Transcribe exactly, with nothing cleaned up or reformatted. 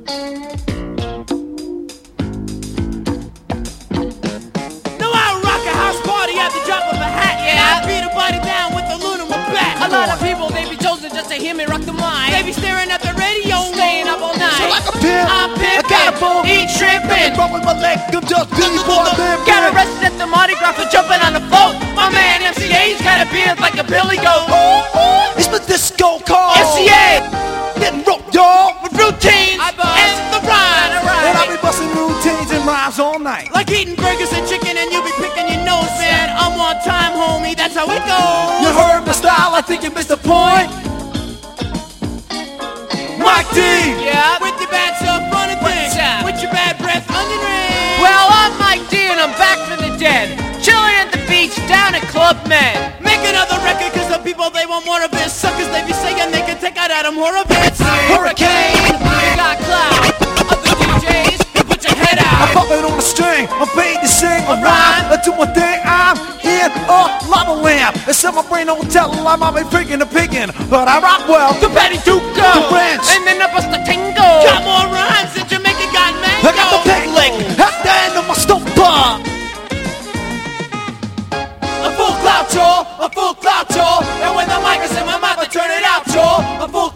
No, I rock a house party at the drop of a hat. Yeah, I beat a body down with the loot of my back. A lot of people, they be chosen just to hear me rock the mic. They be staring at the radio, staying up all night. So like a pimp, I'm pimpin', I got a phone, eat shrimpin'. Wrong with my leg, I'm just Billy Boy limpin'. Got arrested at the Mardi Gras for jumping on the float. My man M C A's got a beard like a Billy Goat. It's the disco call. M C A Getting roped, y'all. with routines and the rhyme. And I be busting routines and rhymes all night. Like eating burgers and chicken and you be picking your nose, man. I'm on time, homie, that's how it goes. You heard my style, I think you missed the point. Mike D. Yeah, with your bad self running thing, with your bad breath, onion ring. Well, I'm Mike D and I'm back from the dead, chilling at the beach down at Club Med. Make another record cause the people they want more of it. Suckers they be saying they can take out Adam Horovitz. Hurricane. You got cloud, other D Js, you put your head I out. pop it on the string, I'm paid to sing a rhyme. I do my thing, I'm in a lava lamp. It's in my brain, don't tell I'm out freaking a piggin'. But I rock well, The Patty Duke go, The French. and then I bust the tingle. Got more rhymes than Jamaica got mango. I got the peg lick at the end of my stumper. A full clout, y'all, a full clout, y'all. And when the mic is in my mouth, I turn it out, y'all. A full